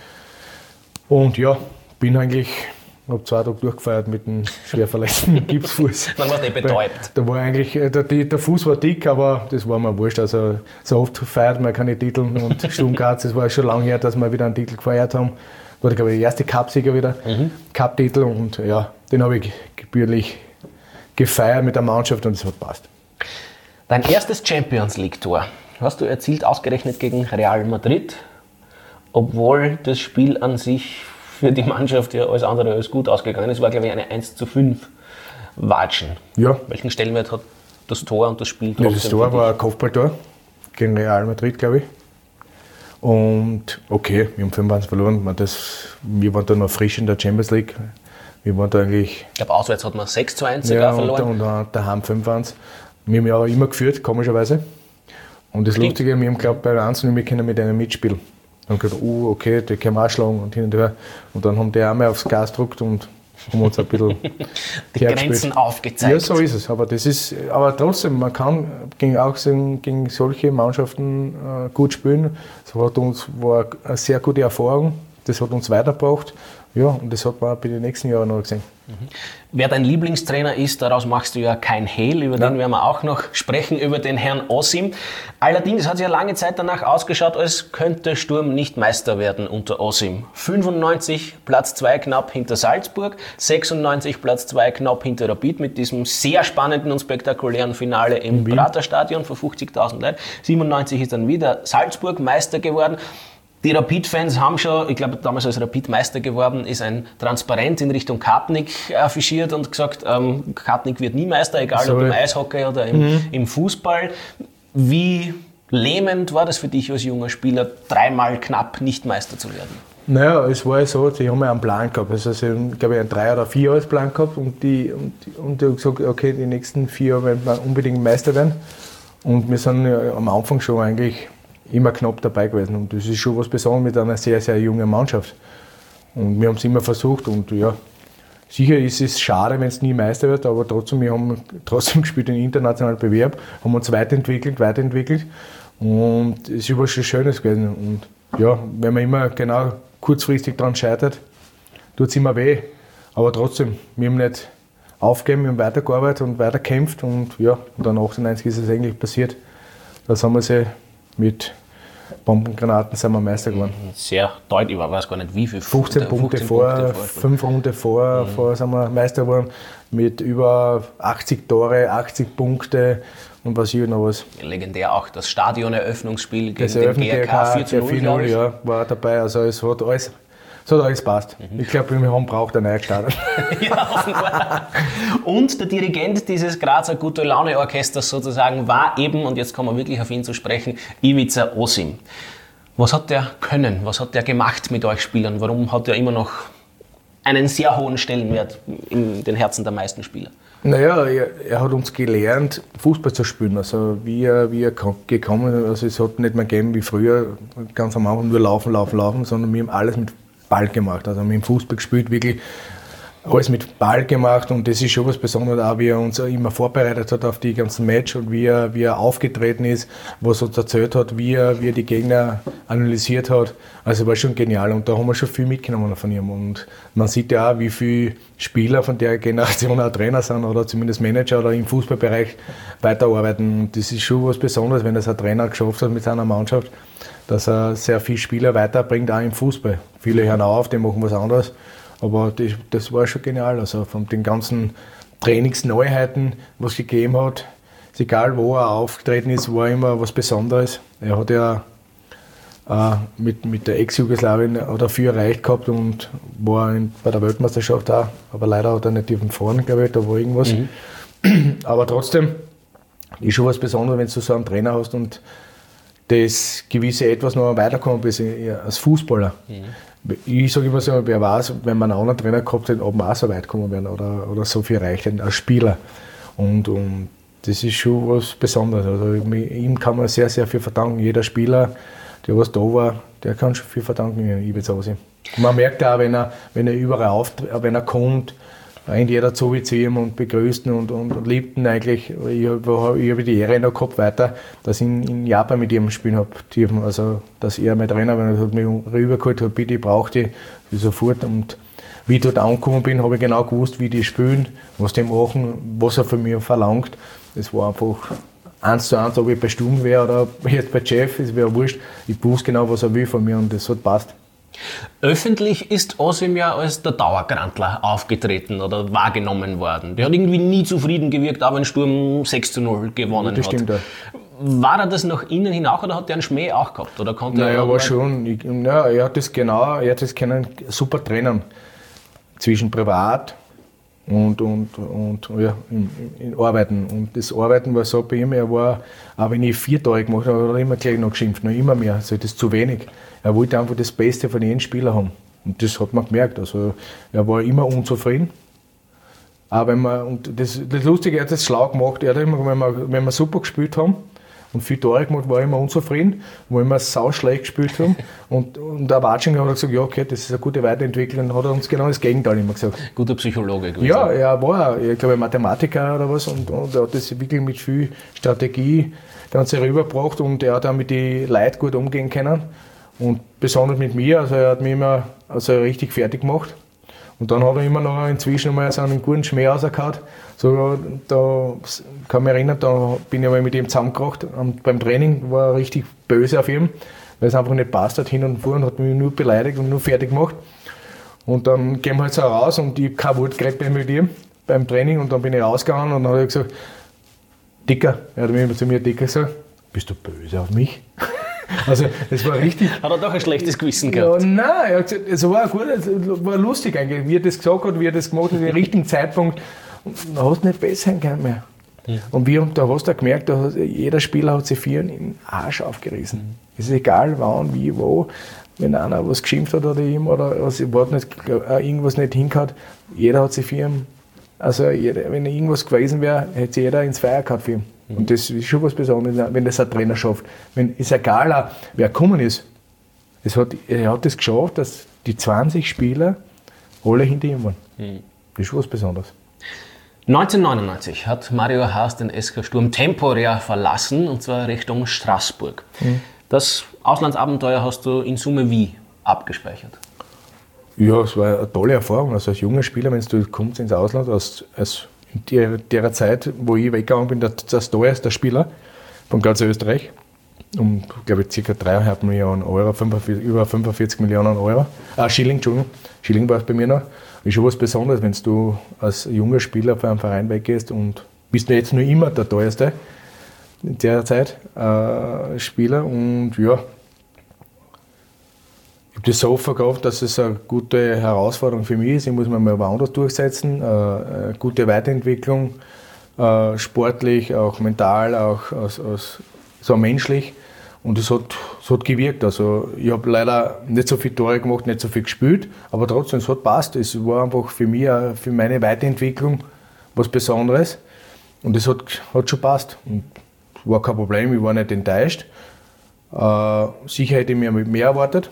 Und ja, bin eigentlich, habe 2 Tage durchgefeiert mit einem schwer verletzten Gipsfuß. Dann war es nicht betäubt. Da war eigentlich, der Fuß war dick, aber das war mir wurscht. Also so oft feiert man keine Titel und Sturm Graz, das war schon lange her, dass wir wieder einen Titel gefeiert haben. War, glaube ich, der erste Cup-Sieger wieder, Cup-Titel und ja, den habe ich gebührlich gefeiert mit der Mannschaft und es hat passt. Dein erstes Champions-League-Tor hast du erzielt, ausgerechnet gegen Real Madrid, obwohl das Spiel an sich für die Mannschaft ja alles andere als gut ausgegangen ist. Es war, glaube ich, eine 1:5 Watschen. Ja. Welchen Stellenwert hat das Tor und das Spiel trotzdem? Ja, das Tor war ein Kopfballtor gegen Real Madrid, glaube ich. Und okay, wir haben 5-1 verloren. Wir waren da noch frisch in der Champions League. Wir waren da eigentlich... Ich glaube, auswärts hat man 6-1 sogar verloren. Und daheim 5-1. Wir haben ja auch immer geführt, komischerweise. Und das Lustige, wir haben geglaubt, bei 1-0, wir können mit einem mitspielen. Und gedacht, okay, die können wir auch schlagen und hin und her. Und dann haben die einmal aufs Gas gedrückt und haben uns ein bisschen die Grenzen aufgezeigt. Ja, so ist es. Aber trotzdem, man kann gegen solche Mannschaften gut spielen. Das war eine sehr gute Erfahrung. Das hat uns weitergebracht. Ja, und das hat man auch bei den nächsten Jahren noch gesehen. Wer dein Lieblingstrainer ist, daraus machst du ja kein Hehl. Über den werden wir auch noch sprechen, über den Herrn Osim. Allerdings hat es ja lange Zeit danach ausgeschaut, als könnte Sturm nicht Meister werden unter Osim. 95 Platz 2 knapp hinter Salzburg, 96 Platz 2 knapp hinter Rapid mit diesem sehr spannenden und spektakulären Finale im Praterstadion vor 50.000 Leuten. 97 ist dann wieder Salzburg Meister geworden. Die Rapid-Fans haben schon, ich glaube damals als Rapid Meister geworden, ist ein Transparent in Richtung Kartnick affichiert und gesagt, Kartnick wird nie Meister, egal ob im Eishockey oder im Fußball. Wie lähmend war das für dich als junger Spieler, 3-mal knapp nicht Meister zu werden? Naja, es war ja so, die haben ja einen Plan gehabt. Also sie haben, glaube ich, einen 3- oder 4-Jahres-Plan gehabt und die haben gesagt, okay, die nächsten 4 Jahre werden wir unbedingt Meister werden. Und wir sind ja am Anfang schon eigentlich immer knapp dabei gewesen. Und das ist schon was Besonderes mit einer sehr, sehr jungen Mannschaft. Und wir haben es immer versucht. Und ja, sicher ist es schade, wenn es nie Meister wird, aber trotzdem, wir haben trotzdem gespielt in internationalen Bewerb, haben uns weiterentwickelt. Und es ist was schon Schönes gewesen. Und ja, wenn man immer genau kurzfristig daran scheitert, tut es immer weh. Aber trotzdem, wir haben nicht aufgegeben, wir haben weitergearbeitet und weitergekämpft. Und ja, und dann 98 ist es eigentlich passiert. Da sind wir sie mit Bombengranaten sind wir Meister geworden. Sehr deutlich, ich weiß gar nicht wie viel. 15 Punkte vor, 5 Runden vor sind wir Meister geworden. Mit über 80 Tore, 80 Punkte und was hier noch was. Legendär auch das Stadioneröffnungsspiel gegen den GRK 4-0, ja, war dabei. Also es hat alles passt. Ich glaube, wir haben braucht ein neues Stadion. Ja, offenbar. Und der Dirigent dieses Grazer Gute-Laune-Orchesters sozusagen war eben, und jetzt kommen wir wirklich auf ihn zu sprechen, Ivica Osim. Was hat der können? Was hat der gemacht mit euch Spielern? Warum hat er immer noch einen sehr hohen Stellenwert in den Herzen der meisten Spieler? Naja, er hat uns gelernt, Fußball zu spielen. Also wie er gekommen ist, also es hat nicht mehr gegeben wie früher, ganz am Anfang nur laufen, sondern wir haben alles mit Ball gemacht. Also wir haben im Fußball gespielt, wirklich alles mit Ball gemacht und das ist schon was Besonderes, auch wie er uns immer vorbereitet hat auf die ganzen Match und wie er aufgetreten ist, was er uns erzählt hat, wie er die Gegner analysiert hat. Also war schon genial und da haben wir schon viel mitgenommen von ihm und man sieht ja auch, wie viele Spieler von der Generation auch Trainer sind oder zumindest Manager oder im Fußballbereich weiterarbeiten und das ist schon was Besonderes, wenn das ein Trainer geschafft hat mit seiner Mannschaft, dass er sehr viele Spieler weiterbringt, auch im Fußball. Viele hören auf, die machen was anderes. Aber das war schon genial. Also von den ganzen Trainingsneuheiten, was es gegeben hat, ist egal wo er aufgetreten ist, war immer was Besonderes. Er hat ja mit der Ex-Jugoslawien viel erreicht gehabt und war bei der Weltmeisterschaft auch. Aber leider hat er nicht dürfen fahren, glaube ich, da war irgendwas. Aber trotzdem ist schon was Besonderes, wenn du so einen Trainer hast und das gewisse Etwas noch weiterkommen bist als Fußballer. Ich sage immer so, wer weiß, wenn man einen anderen Trainer gehabt hätte, ob wir auch so weit kommen wären oder so viel erreicht hätten als Spieler. Und das ist schon was Besonderes. Also ihm kann man sehr, sehr viel verdanken. Jeder Spieler, der was da war, der kann schon viel verdanken, Ivica Osim. Man merkt auch, wenn er überall wenn er kommt, rennt jeder zu wie zu ihm und begrüßt ihn und liebt ihn eigentlich. Ich habe die Ehre noch gehabt weiter, dass ich in Japan mit ihm spielen habe dürfen. Also, dass er mein Trainer war, hat mich rübergeholt, hat bitte, ich brauche die sofort. Und wie ich dort angekommen bin, habe ich genau gewusst, wie die spielen, was die machen, was er von mir verlangt. Es war einfach 1:1, ob ich bei Sturm wäre oder jetzt bei Jeff, es wäre wurscht. Ich wusste genau, was er will von mir und das hat passt. Öffentlich ist Osim ja als der Dauergrantler aufgetreten oder wahrgenommen worden. Der hat irgendwie nie zufrieden gewirkt, auch wenn Sturm 6:0 gewonnen hat. Das stimmt, ja. War er das nach innen hin auch oder hat er einen Schmäh auch gehabt? Oder konnte er war schon. Er hat das können super trennen. Zwischen privat und ja, in Arbeiten. Und das Arbeiten war so bei ihm, er war, auch wenn ich 4 Tore gemacht habe, hat er immer gleich noch geschimpft, noch immer mehr. Also das ist zu wenig. Er wollte einfach das Beste von jedem Spieler haben. Und das hat man gemerkt. Also er war immer unzufrieden. Aber und das Lustige, er hat das schlau gemacht. Er hat immer, wenn wir super gespielt haben und viel Tore gemacht, war er immer unzufrieden. Wenn wir sau schlecht gespielt haben und der Watsching hat gesagt, ja okay, das ist eine gute Weiterentwicklung, dann hat er uns genau das Gegenteil immer gesagt. Guter Psychologe gewesen. Ja, er war, ich glaube, Mathematiker oder was und er hat das wirklich mit viel Strategie Ganze rübergebracht und er hat auch mit den Leuten gut umgehen können. Und besonders mit mir, also er hat mich immer richtig fertig gemacht. Und dann hat er immer noch inzwischen mal so einen guten Schmäh rausgehauen. So, da kann ich mich erinnern, da bin ich mal mit ihm zusammengebracht. Und beim Training war er richtig böse auf ihn, weil es einfach nicht passt hat, hin und vor und hat mich nur beleidigt und nur fertig gemacht. Und dann gehen wir halt so raus und ich habe kein Wort geredet mit ihm beim Training und dann bin ich rausgegangen und dann hat er gesagt, Dicker, er hat immer zu mir Dicker gesagt, bist du böse auf mich? Also das war richtig. Hat er doch ein schlechtes Gewissen gehabt? Ja, nein, er hat gesagt, es war gut, es war lustig eigentlich, wie er das gesagt hat, wie er das gemacht hat, den richtigen Zeitpunkt. Und dann hast du nicht besser sein können mehr. Ja. Und da hast du gemerkt, jeder Spieler hat sich für ihn den Arsch aufgerissen. Es ist egal, wann, wie, wo. Wenn einer was geschimpft hat oder ihm oder irgendwas nicht hingehauen, jeder hat sich für ihn, also wenn irgendwas gewesen wäre, hätte sich jeder ins Feuer gehauen für ihn. Und das ist schon was Besonderes, wenn das ein Trainer schafft. Ist egal, wer gekommen ist. Er hat es geschafft, dass die 20 Spieler alle hinter ihm waren. Das ist schon was Besonderes. 1999 hat Mario Haas den SK Sturm temporär verlassen, und zwar Richtung Straßburg. Das Auslandsabenteuer hast du in Summe wie abgespeichert? Ja, es war eine tolle Erfahrung. Also als junger Spieler, wenn du kommst ins Ausland, als in der Zeit, wo ich weggegangen bin, der teuerste Spieler von ganz Österreich, um, glaube ich, ca. 3,5 Millionen Euro, über 45 Millionen Euro. Schilling, Entschuldigung. Schilling war es bei mir noch. Ist schon was Besonderes, wenn du als junger Spieler von einem Verein weggehst und bist du jetzt nur immer der teuerste in der Zeit Spieler. Und ja, ich habe das so verkauft, dass es eine gute Herausforderung für mich ist. Ich muss mich mal woanders durchsetzen. Eine gute Weiterentwicklung, sportlich, auch mental, auch so menschlich. Und es hat gewirkt. Also ich habe leider nicht so viele Tore gemacht, nicht so viel gespielt, aber trotzdem, es hat gepasst. Es war einfach für mich, für meine Weiterentwicklung was Besonderes. Und es hat schon gepasst. Und es war kein Problem, ich war nicht enttäuscht. Sicher hätte ich mir mehr erwartet.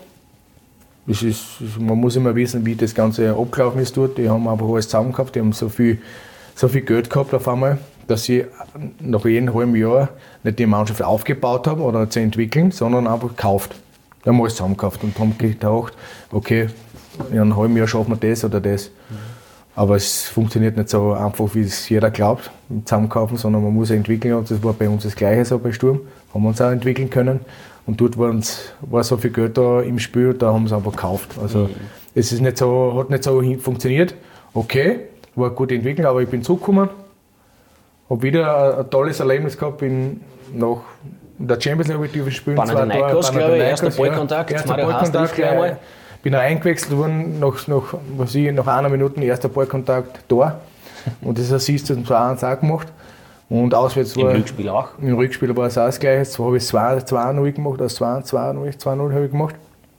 Man muss immer wissen, wie das Ganze abgelaufen ist dort. Die haben einfach alles zusammen gehabt, die haben so viel Geld gehabt auf einmal, dass sie nach jedem halben Jahr nicht die Mannschaft aufgebaut haben oder zu entwickeln, sondern einfach gekauft. Die haben alles zusammengekauft und haben gedacht, okay, in einem halben Jahr schaffen wir das oder das. Aber es funktioniert nicht so einfach, wie es jeder glaubt, zusammenkaufen, sondern man muss entwickeln. Und das war bei uns das Gleiche so bei Sturm, haben wir uns auch entwickeln können. Und dort war so viel Geld da im Spiel, da haben sie einfach gekauft. Also es ist nicht so, hat nicht so funktioniert. Okay, war eine gute Entwicklung, aber ich bin zurückgekommen, habe wieder ein tolles Erlebnis gehabt, bin nach der Champions League gespielt. Panathinaikos, glaube ich, erster Ballkontakt, Mario Haas trifft gleich einmal. Bin eingewechselt worden, nach einer Minute erster Ballkontakt, Tor. Und das Assist hat 2-1 auch gemacht. Und auswärts war... Im Rückspiel auch? Im Rückspiel war es auch das Gleiche. Zwar habe ich 2-0 gemacht, aus 2-0 habe ich gemacht.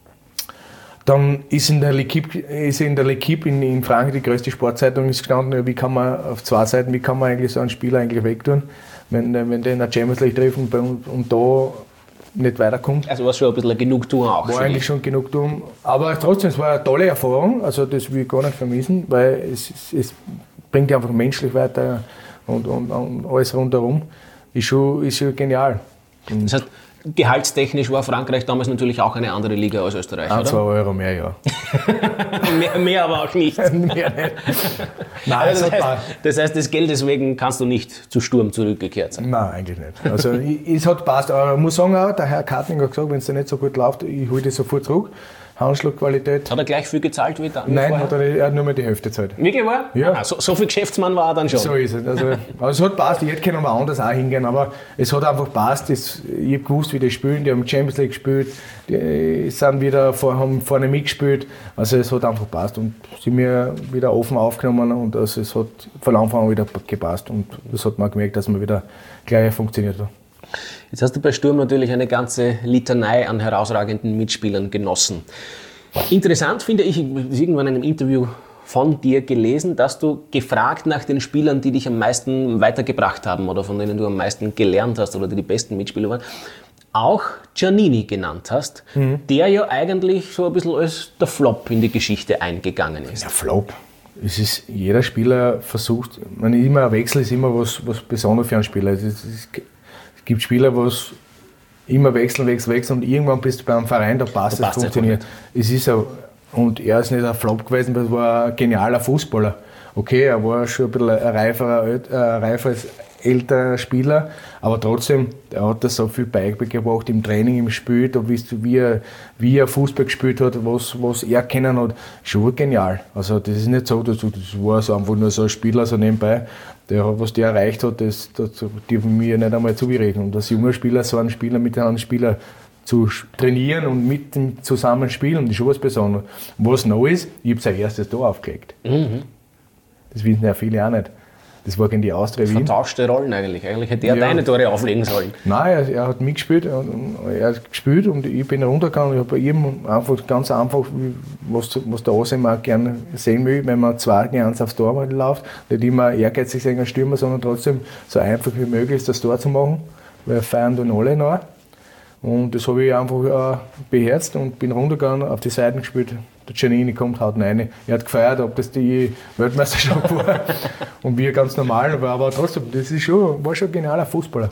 Dann ist in der L'Équipe in Frankreich, die größte Sportzeitung, ist gestanden, wie kann man auf 2 Seiten, wie kann man eigentlich so einen Spieler eigentlich wegtun, wenn der in der Champions League trifft und da nicht weiterkommt. Also war es schon ein bisschen eine Genugtuung auch? War eigentlich schon Genugtuung. Aber trotzdem, es war eine tolle Erfahrung, also das will ich gar nicht vermissen, weil es bringt dich einfach menschlich weiter und alles rundherum. Ist schon genial. Das heißt, gehaltstechnisch war Frankreich damals natürlich auch eine andere Liga als Österreich, 2 Euro mehr, ja. mehr aber auch nicht. Mehr nicht. Nein, also das heißt, das Geld deswegen kannst du nicht zu Sturm zurückgekehrt sein? Nein, eigentlich nicht. Also es hat gepasst. Aber ich muss sagen, auch, der Herr Kartling hat gesagt, wenn es dir nicht so gut läuft, ich hole dich sofort zurück. Handschlagqualität. Hat er gleich viel gezahlt wie dann? Nein, hat er nicht, er hat nur mehr die Hälfte gezahlt. Wirklich wahr? Ja. Ah, so viel Geschäftsmann war er dann schon. So ist es. Also es hat passt, ich hätte können wir anders auch hingehen, aber es hat einfach passt. Ich habe gewusst, wie die spielen, die haben Champions League gespielt, die sind wieder haben vorne mitgespielt. Also es hat einfach passt und sie mir wieder offen aufgenommen und also es hat von Anfang an wieder gepasst und das hat man gemerkt, dass man wieder gleich funktioniert hat. Jetzt hast du bei Sturm natürlich eine ganze Litanei an herausragenden Mitspielern genossen. Interessant finde ich, irgendwann in einem Interview von dir gelesen, dass du gefragt nach den Spielern, die dich am meisten weitergebracht haben oder von denen du am meisten gelernt hast oder die besten Mitspieler waren, auch Giannini genannt hast, der ja eigentlich so ein bisschen als der Flop in die Geschichte eingegangen ist. Ja, Flop. Es ist, jeder Spieler versucht, immer ein Wechsel ist immer was Besonderes für einen Spieler. Es gibt Spieler, wo es immer wechseln und irgendwann bist du beim Verein, da passt es, funktioniert. Es ist auch, und er ist nicht ein Flop gewesen, weil er war ein genialer Fußballer. Okay, er war schon ein bisschen ein reiferes älterer Spieler, aber trotzdem, er hat das so viel beigebracht im Training, im Spiel, da wie er Fußball gespielt hat, was er kennen hat, schon genial. Also das ist nicht so, das war so einfach nur so ein Spieler so nebenbei, was der erreicht hat, das dürfen wir nicht einmal zugerechnen. Und als junger Spieler so einen Spieler mit einem Spieler zu trainieren und mit dem zusammen spielen, das ist schon was Besonderes. Was noch ist, ich habe sein erstes Tor aufgelegt. Das wissen ja viele auch nicht. Das war gegen die Austria Wien. Vertauschte Rollen eigentlich. Eigentlich hätte er deine Tore auflegen sollen. Nein, er hat mitgespielt. Er hat gespielt und ich bin runtergegangen. Ich habe bei ihm einfach ganz einfach, was der Osem auch gerne sehen will, wenn man 2-1 aufs Tor läuft. Nicht immer ehrgeizig sein als Stürmer, sondern trotzdem so einfach wie möglich das Tor zu machen. Weil feiern dann alle noch. Und das habe ich einfach beherzt und bin runtergegangen, auf die Seiten gespielt. Der Giannini kommt, haut ihn rein. Er hat gefeiert, ob das die Weltmeisterschaft war. Und wir ganz normal, aber trotzdem, das ist war schon ein genialer Fußballer.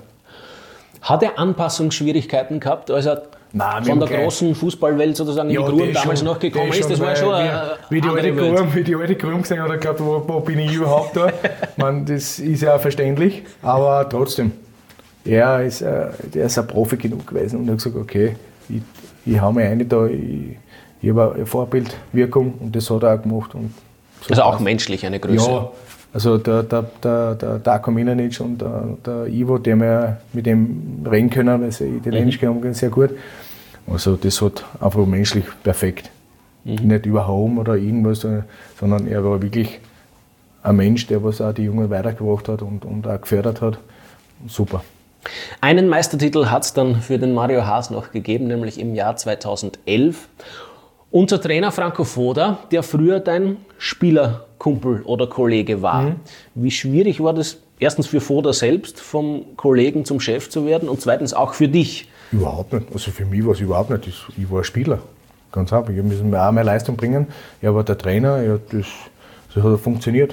Hat er Anpassungsschwierigkeiten gehabt, als er von der großen Fußballwelt sozusagen in die Gruben damals noch gekommen ist? Das war schon wie die alte Gruben gesehen hat, er glaubt, wo bin ich überhaupt da? Das ist ja verständlich, aber trotzdem, der ist ein Profi genug gewesen und hat gesagt, okay, ich hau mich rein da, ich habe eine Vorbildwirkung und das hat er auch gemacht. Und so also auch menschlich eine Größe? Ja, also der Darko Milanic und der Ivo, mit dem reden können, weil sie Italienisch können, sehr gut. Also das hat einfach menschlich perfekt. Nicht überhauen oder irgendwas, sondern er war wirklich ein Mensch, der was auch die Jungen weitergebracht hat und auch gefördert hat. Super. Einen Meistertitel hat es dann für den Mario Haas noch gegeben, nämlich im Jahr 2011. Unser Trainer Franco Foda, der früher dein Spielerkumpel oder Kollege war. Wie schwierig war das erstens für Foda selbst, vom Kollegen zum Chef zu werden und zweitens auch für dich? Überhaupt nicht. Also für mich war es überhaupt nicht. Ich war ein Spieler. Ganz einfach. Ich musste mir auch mehr Leistung bringen. Er war der Trainer. Das hat funktioniert.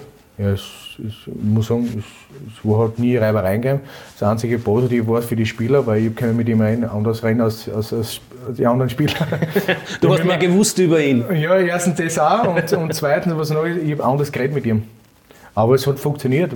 Ich muss sagen, es hat nie Reibereien gegeben. Das einzige Positive war es für die Spieler, weil ich kann mit ihm anders reden als die anderen Spieler. Du hast mehr gewusst über ihn. Ja, erstens das auch und zweitens, was noch ist, ich habe anders geredet mit ihm. Aber es hat funktioniert.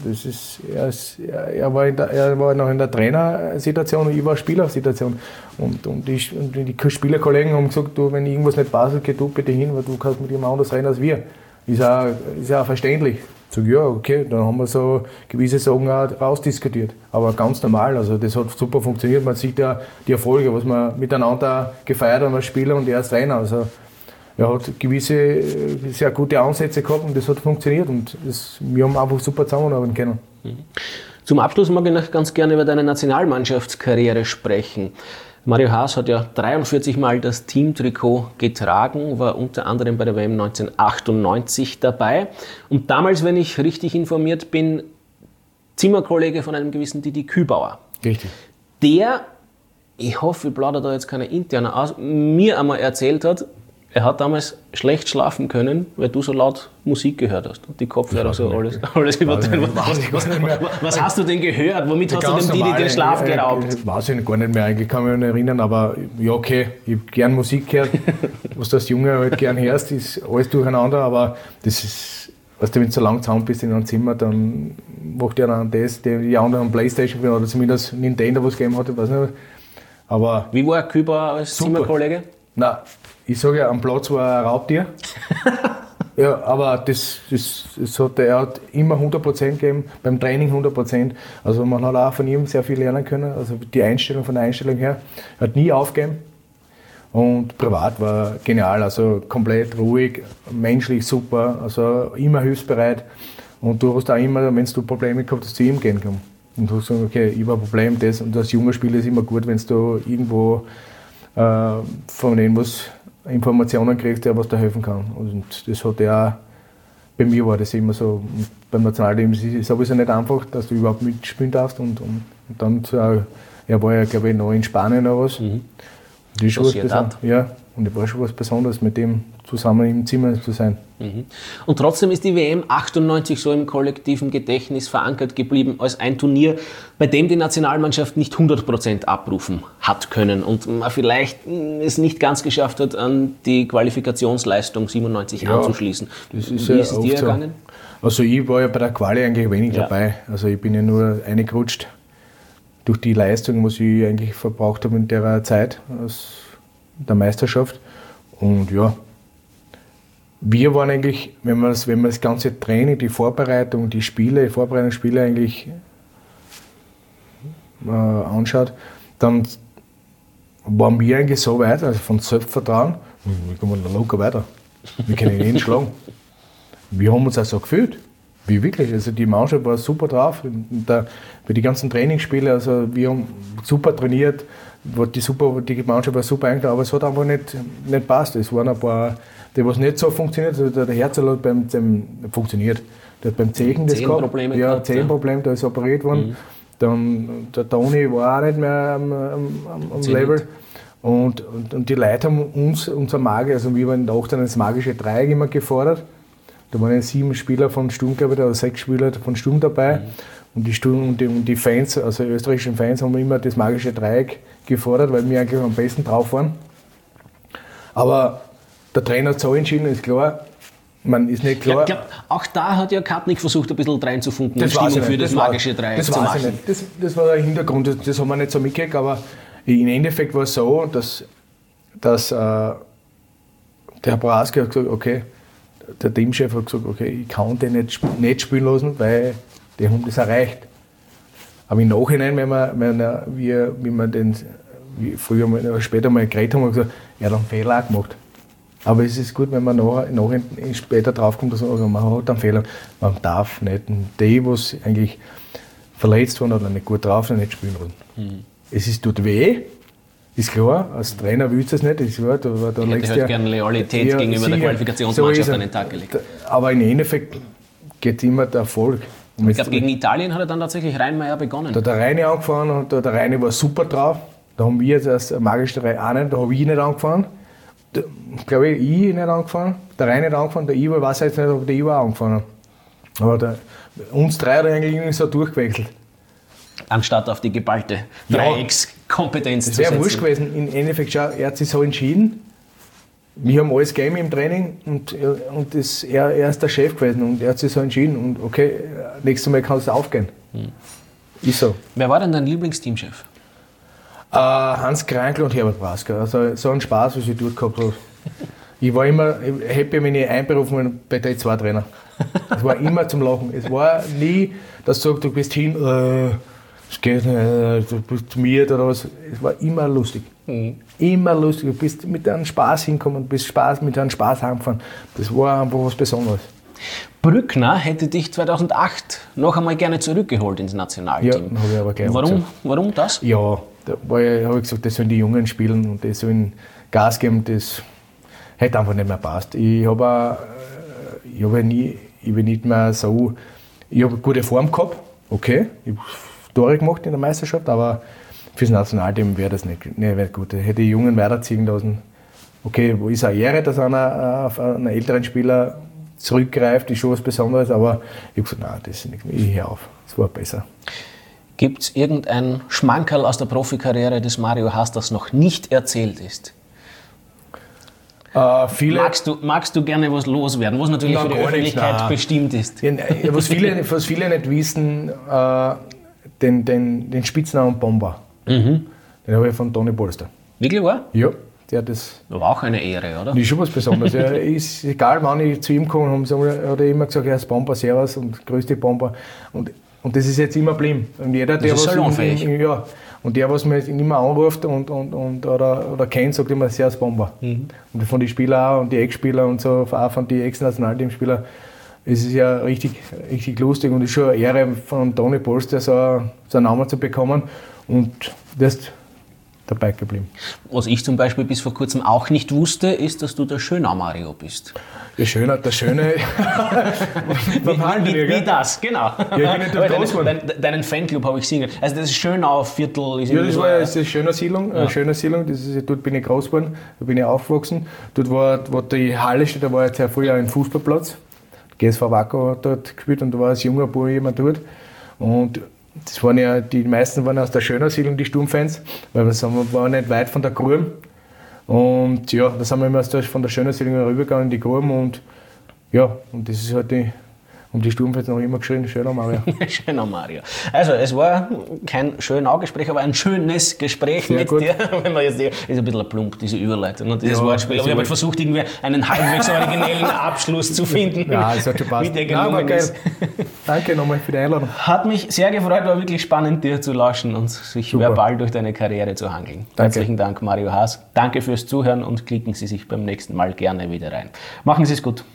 Er war noch in der Trainersituation und ich war in der Spielersituation. Und die Spielerkollegen haben gesagt, du, wenn irgendwas nicht passt, geh du bitte hin, weil du kannst mit ihm anders reden als wir. Ist auch verständlich. Ich sage, ja, okay, dann haben wir so gewisse Sachen auch rausdiskutiert. Aber ganz normal, also das hat super funktioniert. Man sieht ja die Erfolge, was wir miteinander gefeiert haben als Spieler und er als Trainer. Also er hat gewisse sehr gute Ansätze gehabt und das hat funktioniert. Und wir haben einfach super zusammenarbeiten können. Zum Abschluss mag ich noch ganz gerne über deine Nationalmannschaftskarriere sprechen. Mario Haas hat ja 43 Mal das Teamtrikot getragen, war unter anderem bei der WM 1998 dabei. Und damals, wenn ich richtig informiert bin, Zimmerkollege von einem gewissen Didi Kübauer. Richtig. Der, ich hoffe, ich plaudere da jetzt keine interne aus, mir einmal erzählt hat, er hat damals schlecht schlafen können, weil du so laut Musik gehört hast und die Kopfhörer so alles übertragen. Was hast du denn gehört? Womit hast du dem Didi den Schlaf geraubt? Weiß ich gar nicht mehr, eigentlich kann ich mich nicht erinnern, aber ja, okay, ich habe gern Musik gehört. Was du als Junge halt gern hörst, ist alles durcheinander, aber das ist, weißt du, wenn du so lange zusammen bist in einem Zimmer, dann macht er dann das, die anderen Playstation oder zumindest Nintendo, was gegeben hat, ich weiß nicht. Aber wie war Kübauer als Zimmerkollege? Nein, ich sage ja, am Platz war er ein Raubtier. Ja, aber er hat immer 100% gegeben, beim Training 100%. Also man hat auch von ihm sehr viel lernen können. Also die Einstellung von der Einstellung her, er hat nie aufgegeben. Und privat war er genial, also komplett ruhig, menschlich super, also immer hilfsbereit. Und du hast auch immer, wenn du Probleme gehabt hast, zu ihm gehen können. Und du hast gesagt, okay, ich habe ein Problem, das. Und als junger Spieler ist es immer gut, wenn du irgendwo von irgendwas Informationen kriegst, der was da helfen kann. Und das hat er auch, bei mir war das immer so. Und beim Nationalteam ist es sowieso nicht einfach, dass du überhaupt mitspielen darfst. Und dann, er war ja, glaube ich, noch in Spanien oder was. Mhm. Das ist was Besonderes. Ja, und es war schon was Besonderes, mit dem zusammen im Zimmer zu sein. Mhm. Und trotzdem ist die WM 98 so im kollektiven Gedächtnis verankert geblieben als ein Turnier, bei dem die Nationalmannschaft nicht 100% abrufen hat können und man vielleicht es nicht ganz geschafft hat, an die Qualifikationsleistung 97 anzuschließen. Das ist Wie ja ist es dir ergangen? So. Also ich war ja bei der Quali eigentlich wenig dabei. Also ich bin ja nur reingerutscht durch die Leistung, was ich eigentlich verbraucht habe in der Zeit aus der Meisterschaft. Und ja, wir waren eigentlich, wenn man das ganze Training, die Vorbereitung, die Vorbereitungsspiele eigentlich anschaut, dann waren wir eigentlich so weit, also von Selbstvertrauen, wir kommen locker weiter. Wir können jeden schlagen. Wir haben uns auch so gefühlt. Wie wirklich, also die Mannschaft war super drauf. Bei den ganzen Trainingsspielen, also wir haben super trainiert, die Mannschaft war super eingetragen, aber es hat einfach nicht gepasst. Es waren ein paar, die was nicht so funktioniert. Also der Herzl hat funktioniert. Der hat beim Zechen das gehabt. Zehenproblem, da ist operiert worden. Mhm. Dann der Toni war auch nicht mehr am Level. Und die Leute haben unser Magische, also wir waren auch dann das magische Dreieck immer gefordert. Da waren 7 Spieler von Sturm, glaube ich, oder 6 Spieler von Sturm dabei. Und die Fans, also die österreichischen Fans, haben immer das magische Dreieck gefordert, weil wir eigentlich am besten drauf waren. Aber der Trainer hat so entschieden, ist klar. Man ist nicht klar. Ich glaube, auch da hat ja Kartnick versucht, ein bisschen reinzufunken und Stimmung für das magische Dreieck zu machen. Das war der Hintergrund, das haben wir nicht so mitgekriegt, aber im Endeffekt war es so, dass der Herr Braske hat gesagt, okay, der Teamchef hat gesagt, okay, ich kann den nicht spielen lassen, weil die haben das erreicht. Aber im Nachhinein, später mal geredet haben, haben wir gesagt, er hat einen Fehler auch gemacht. Aber es ist gut, wenn man später draufkommt, dass man hat einen Fehler. Man darf nicht. Die, die eigentlich verletzt waren oder nicht gut drauf sind, nicht spielen lassen. Mhm. Es tut weh. Ist klar, als Trainer willst du es nicht. Ich hätte halt gerne Loyalität gegenüber der Qualifikationsmannschaft an den Tag gelegt. Aber im Endeffekt geht immer der Erfolg. Und ich glaube, gegen Italien hat er dann tatsächlich Reinmeier begonnen. Da hat der Reine angefangen und der Reine war super drauf. Da haben wir jetzt das magische Dreieck auch nicht, da habe ich nicht angefangen. Glaube ich nicht angefangen. Der Reine hat angefangen, der Ivo, weiß jetzt nicht, ob der Ivo auch angefangen hat. Aber uns drei hat er eigentlich so durchgewechselt. Anstatt auf die geballte Dreieckskompetenz zu setzen. Das wäre wurscht gewesen. Im Endeffekt, schau, er hat sich so entschieden. Wir haben alles gegeben im Training und er ist der Chef gewesen und er hat sich so entschieden. Und okay, nächstes Mal kannst du aufgehen. Ist so. Wer war denn dein Lieblingsteamchef? Hans Krankl und Herbert Brasker. Also so ein Spaß, was ich dort gehabt habe. Ich war immer happy, wenn ich einberufen wurde bei den 2 Trainern. Es war immer zum Lachen. Es war nie, dass du sagst, du bist hin, das geht nicht, du bist miert oder was. Es war immer lustig. Mhm. Immer lustig. Du bist mit einem Spaß hingekommen, bist mit einem Spaß heimgefahren. Das war einfach was Besonderes. Brückner hätte dich 2008 noch einmal gerne zurückgeholt ins Nationalteam. Ja, habe ich aber gleich gesagt. Warum das? Ja, da habe ich gesagt, das sollen die Jungen spielen und die sollen Gas geben. Das hätte einfach nicht mehr passt. Ich habe nicht mehr so. Ich habe gute Form gehabt, okay. Ich habe Tore gemacht in der Meisterschaft, aber fürs Nationalteam wäre das nicht gut. Ich hätte die Jungen weiterziehen lassen. Okay, wo ist eine Ehre, dass einer auf einen älteren Spieler zurückgreift, ist schon was Besonderes, aber ich habe gesagt, nein, das ist nichts mehr. Ich höre auf. Es war besser. Gibt es irgendein Schmankerl aus der Profikarriere des Mario Haas, das noch nicht erzählt ist? Magst du gerne was loswerden, was natürlich für die Öffentlichkeit bestimmt ist? Ja, was viele nicht wissen, den Spitznamen Bomber. Mhm. Den habe ich von Toni Polster. Wirklich wahr? Ja. der das... Aber auch eine Ehre, oder? Das ist schon was Besonderes. Er ist, egal wann ich zu ihm komme, hat er immer gesagt, er ist Bomber, Servus und größte Bomber. Und das ist jetzt immer geblieben. Und jeder, der das ist salonfähig. Ja, und der, was mich immer anruft oder kennt, sagt immer Servus Bomber. Und von den Spielern auch und die Ex-Spieler und so, auch von den Ex-Nationalteamspielern, es ist ja richtig lustig und es ist schon eine Ehre von Toni Polster, so einen Namen zu bekommen. Und das ist dabei geblieben. Was ich zum Beispiel bis vor kurzem auch nicht wusste, ist, dass du der Schönau-Mario bist. Der Schöne. Wie das, genau. Ja, ich bin nicht deinen Fanclub habe ich gesehen. Also das Schönau-Viertel ist ja, das war eine schöne Siedlung. Dort bin ich groß geworden, da bin ich aufgewachsen. Dort wo die Halle steht, da war jetzt ja früher ein Fußballplatz. GSV Wacker hat dort gespielt und da war als junger Bub jemand dort. Und das waren ja, die meisten waren aus der Schönau Siedlung, die Sturmfans, weil wir waren nicht weit von der Gruben. Und ja, da sind wir immer von der Schönau Siedlung rübergegangen in die Gruben und ja, und das ist halt die Sturmfans noch immer geschrien, Schönau Mario. Schönau Mario. Also es war kein Schönau-Gespräch, aber ein schönes Gespräch sehr mit gut. dir. Wenn man jetzt, ist ein bisschen plump, diese Überleitung und dieses Wortspiel. Aber ich habe halt versucht, irgendwie einen halbwegs originellen Abschluss zu finden. Ja, es hat schon passt. Wie der gelungen ist. Danke nochmal für die Einladung. Hat mich sehr gefreut, war wirklich spannend, dir zu lauschen und sich verbal durch deine Karriere zu hangeln. Danke. Herzlichen Dank, Mario Haas. Danke fürs Zuhören und klicken Sie sich beim nächsten Mal gerne wieder rein. Machen Sie es gut.